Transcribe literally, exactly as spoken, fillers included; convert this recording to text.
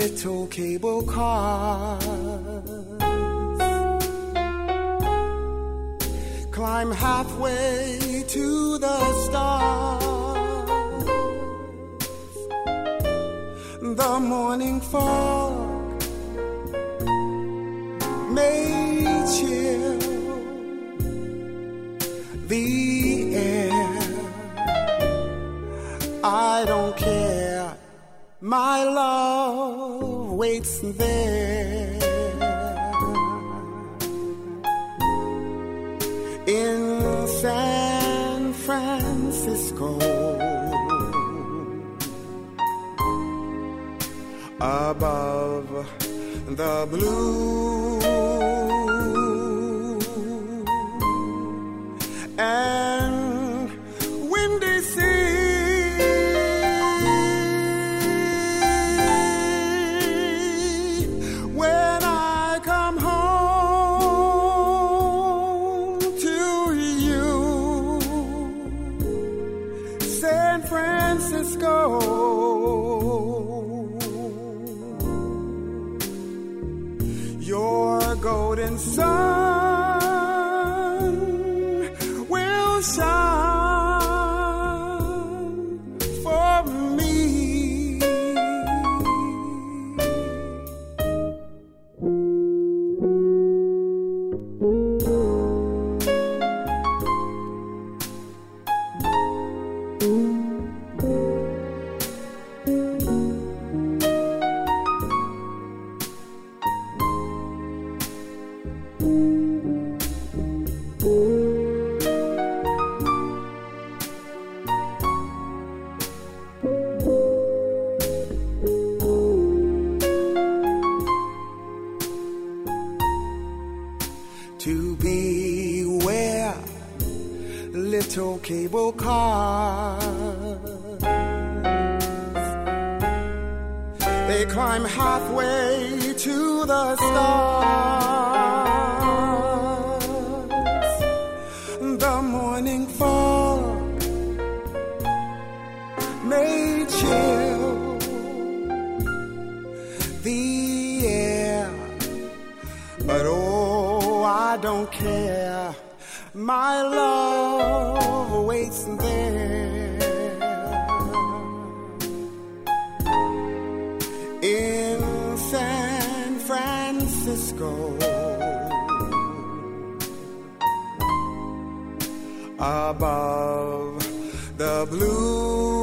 little cable cars climb halfway to the stars. The morning fog may chill the air. I don't care, my love waits there. In San Francisco, above the blue and windy sea, when I come home to you, San Francisco, your golden sun will shine for me. To be where little cable cars they climb halfway to the stars. The morning fog may chill the air, but oh, I don't care, my love waits there. In San Francisco, above the blue